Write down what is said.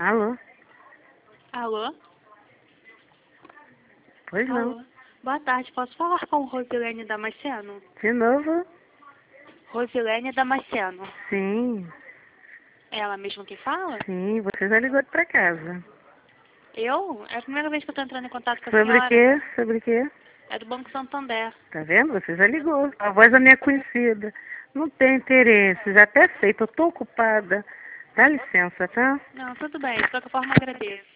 Alô? Alô? Pois não. Alô? Boa tarde, posso falar com Rosilene Damasceno? De novo? Rosilene Damasceno. Sim, É ela mesma que fala? sim, você já ligou pra casa. Eu? É a primeira vez que eu tô entrando em contato com a Sobre o senhora. quê? Sobre o quê? É do Banco Santander. Tá vendo? Você já ligou. A voz é minha conhecida. Não tem interesse, já até sei, tô ocupada. Dá licença, tá? Não, tudo bem, de qualquer forma agradeço.